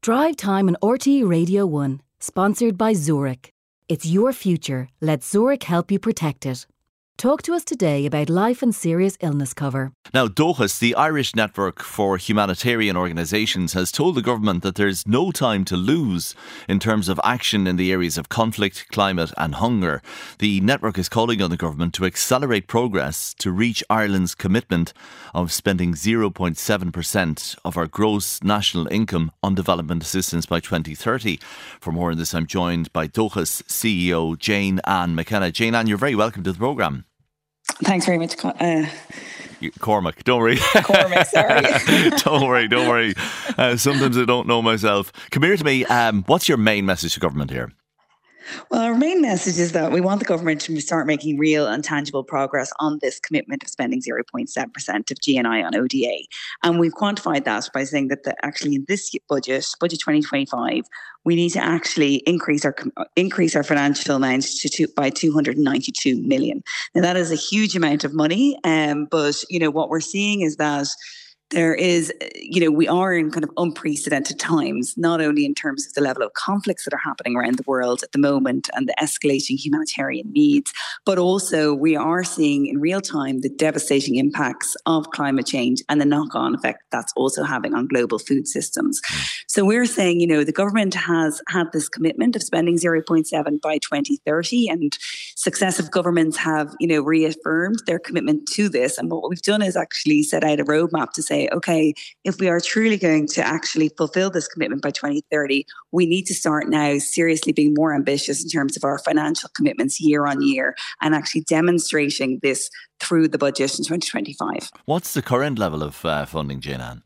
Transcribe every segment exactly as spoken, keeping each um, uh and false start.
Drive Time on R T E Radio one, sponsored by Zurich. It's your future. Let Zurich help you protect it. Talk to us today about life and serious illness cover. Now, Dóchas, the Irish Network for Humanitarian Organisations, has told the government that there's no time to lose in terms of action in the areas of conflict, climate and hunger. The network is calling on the government to accelerate progress to reach Ireland's commitment of spending zero point seven percent of our gross national income on development assistance by twenty thirty. For more on this, I'm joined by Dóchas C E O Jane Ann McKenna. Jane Ann, you're very welcome to the programme. Thanks very much, uh, Cormac. Don't worry. Cormac, sorry. don't worry, don't worry. Uh, sometimes I don't know myself. Come here to me. Um, what's your main message to government here? Well, our main message is that we want the government to start making real and tangible progress on this commitment of spending zero point seven percent of G N I on O D A. And we've quantified that by saying that the, actually in this budget, budget twenty twenty-five, we need to actually increase our increase our financial amount to two, by two hundred ninety-two million. Now, that is a huge amount of money, um, but you know what we're seeing is that there is, you know, we are in kind of unprecedented times, not only in terms of the level of conflicts that are happening around the world at the moment and the escalating humanitarian needs, but also we are seeing in real time the devastating impacts of climate change and the knock-on effect that's also having on global food systems. So we're saying, you know, the government has had this commitment of spending zero point seven by twenty thirty, and successive governments have, you know, reaffirmed their commitment to this. And what we've done is actually set out a roadmap to say, okay, if we are truly going to actually fulfill this commitment by twenty thirty, we need to start now seriously being more ambitious in terms of our financial commitments year on year and actually demonstrating this through the budget in twenty twenty-five. What's the current level of uh, funding, Jane Ann?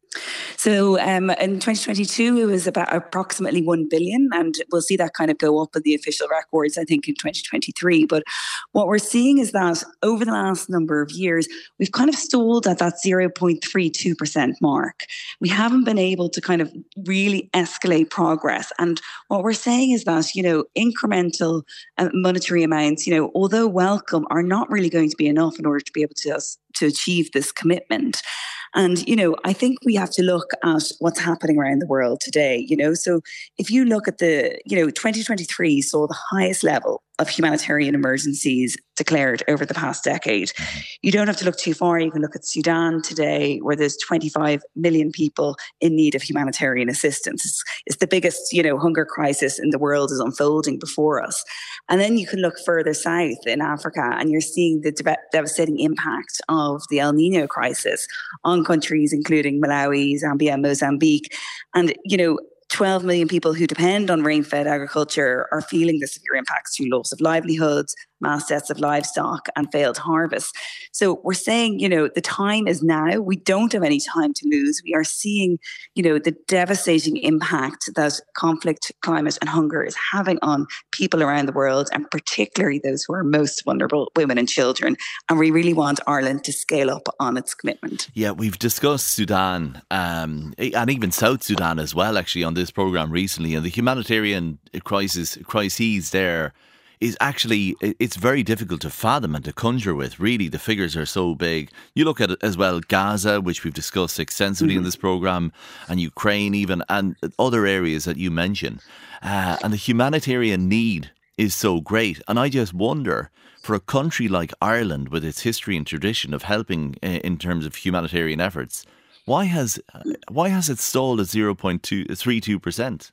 So um, in twenty twenty-two, it was about approximately one billion, and we'll see that kind of go up in the official records, I think, in twenty twenty-three. But what we're seeing is that over the last number of years, we've kind of stalled at that zero point three two percent mark. We haven't been able to kind of really escalate progress. And what we're saying is that, you know, incremental uh, monetary amounts, you know, although welcome, are not really going to be enough in order to be able to, to achieve this commitment. And, you know, I think we have to look at what's happening around the world today, you know. So if you look at the, you know, twenty twenty-three saw the highest level of humanitarian emergencies declared over the past decade. You don't have to look too far. You can look at Sudan today, where there's twenty-five million people in need of humanitarian assistance. It's, it's the biggest, you know, hunger crisis in the world is unfolding before us. And then you can look further south in Africa, and you're seeing the de- devastating impact of the El Nino crisis on countries including Malawi, Zambia, Mozambique. And, you know, twelve million people who depend on rain-fed agriculture are feeling the severe impacts through loss of livelihoods, mass deaths of livestock and failed harvests. So we're saying, you know, the time is now. We don't have any time to lose. We are seeing, you know, the devastating impact that conflict, climate and hunger is having on people around the world, and particularly those who are most vulnerable, women and children. And we really want Ireland to scale up on its commitment. Yeah, we've discussed Sudan um, and even South Sudan as well, actually, on this programme recently. And the humanitarian crisis, crises there is actually, it's very difficult to fathom and to conjure with. Really, the figures are so big. You look at it as well, Gaza, which we've discussed extensively mm-hmm. in this programme, and Ukraine even, and other areas that you mention. Uh, and the humanitarian need is so great. And I just wonder, for a country like Ireland, with its history and tradition of helping in terms of humanitarian efforts, why has why has it stalled at zero point three two percent?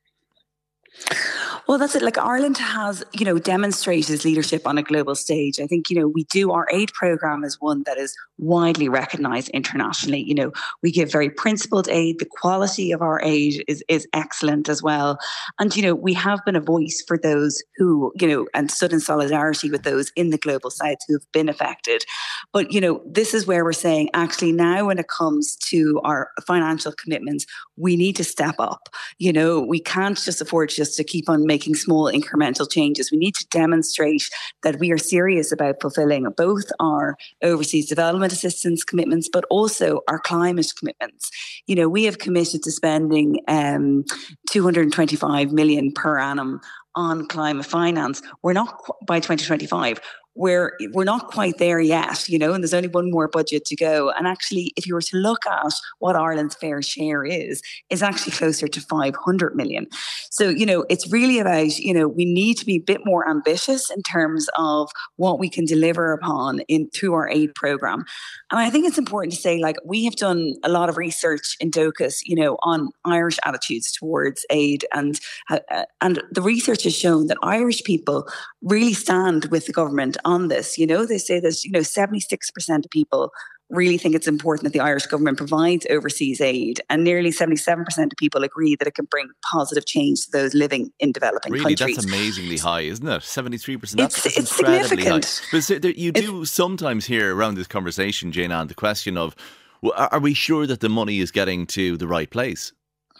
Well, that's it. Like, Ireland has, you know, demonstrated its leadership on a global stage. I think, you know, we do, our aid programme is one that is widely recognised internationally. You know, we give very principled aid. The quality of our aid is, is excellent as well. And, you know, we have been a voice for those who, you know, and stood in solidarity with those in the global south who have been affected. But, you know, this is where we're saying, actually, now when it comes to our financial commitments, we need to step up. You know, we can't just afford just to keep on making small incremental changes. We need to demonstrate that we are serious about fulfilling both our overseas development assistance commitments, but also our climate commitments. You know, we have committed to spending um, two hundred twenty-five million per annum on climate finance. We're not by twenty twenty-five. we're we're not quite there yet, you know, and there's only one more budget to go. And actually, if you were to look at what Ireland's fair share is, is actually closer to five hundred million. So, you know, it's really about, you know, we need to be a bit more ambitious in terms of what we can deliver upon in through our aid program. And I think it's important to say, like, we have done a lot of research in DOCUS, you know, on Irish attitudes towards aid. And, uh, and the research has shown that Irish people really stand with the government on this. You know, they say that, you know, seventy-six percent of people really think it's important that the Irish government provides overseas aid, and nearly seventy-seven percent of people agree that it can bring positive change to those living in developing really, countries. That's amazingly high, isn't it? seventy-three percent. That's, it's, that's it's incredibly significant. high. But so there, you do it's, sometimes hear around this conversation, Jane Ann, the question of, well, are we sure that the money is getting to the right place?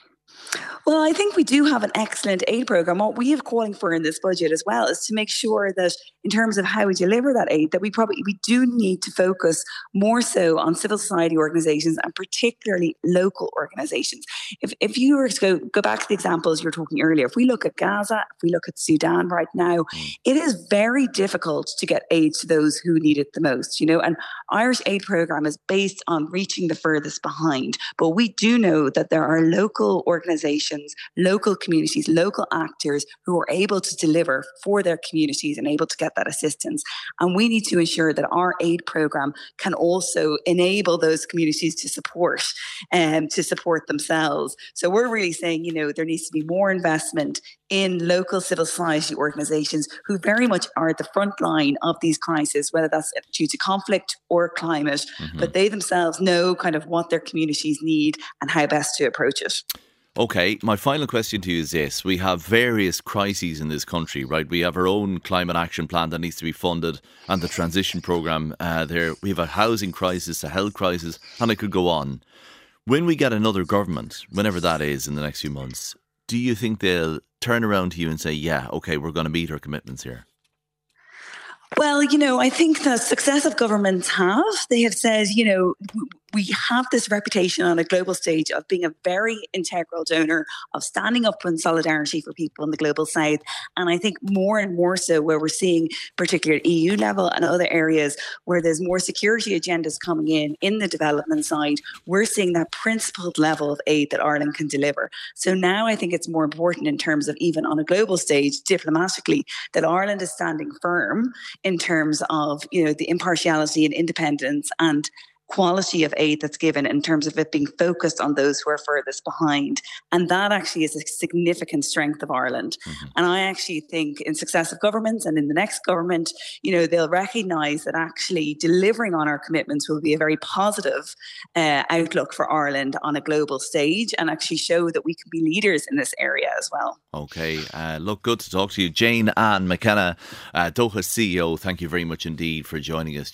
Well, I think we do have an excellent aid programme. What we are calling for in this budget as well is to make sure that in terms of how we deliver that aid, that we probably we do need to focus more so on civil society organisations and particularly local organisations. If if you were to go, go back to the examples you were talking earlier, if we look at Gaza, if we look at Sudan right now, mm. it is very difficult to get aid to those who need it the most, you know, and Irish aid programme is based on reaching the furthest behind. But we do know that there are local organisations, local communities, local actors who are able to deliver for their communities and able to get that assistance. And we need to ensure that our aid programme can also enable those communities to support and um, to support themselves. So we're really saying, you know, there needs to be more investment in local civil society organisations who very much are at the front line of these crises, whether that's due to conflict or climate, mm-hmm. but they themselves know kind of what their communities need and how best to approach it. Okay, my final question to you is this. We have various crises in this country, right? We have our own climate action plan that needs to be funded, and the transition programme uh, there. We have a housing crisis, a health crisis, and I could go on. When we get another government, whenever that is in the next few months, do you think they'll turn around to you and say, yeah, okay, we're going to meet our commitments here? Well, you know, I think that successive governments have. They have said, you know, we have this reputation on a global stage of being a very integral donor, of standing up in solidarity for people in the global south. And I think more and more so where we're seeing, particularly at E U level and other areas where there's more security agendas coming in, in the development side, we're seeing that principled level of aid that Ireland can deliver. So now I think it's more important in terms of even on a global stage, diplomatically, that Ireland is standing firm in terms of, you know, the impartiality and independence and quality of aid that's given in terms of it being focused on those who are furthest behind. And that actually is a significant strength of Ireland. Mm-hmm. And I actually think in successive governments and in the next government, you know, they'll recognise that actually delivering on our commitments will be a very positive uh, outlook for Ireland on a global stage and actually show that we can be leaders in this area as well. Okay. Uh, look, good to talk to you. Jane Ann McKenna, uh, DOCUS C E O, thank you very much indeed for joining us.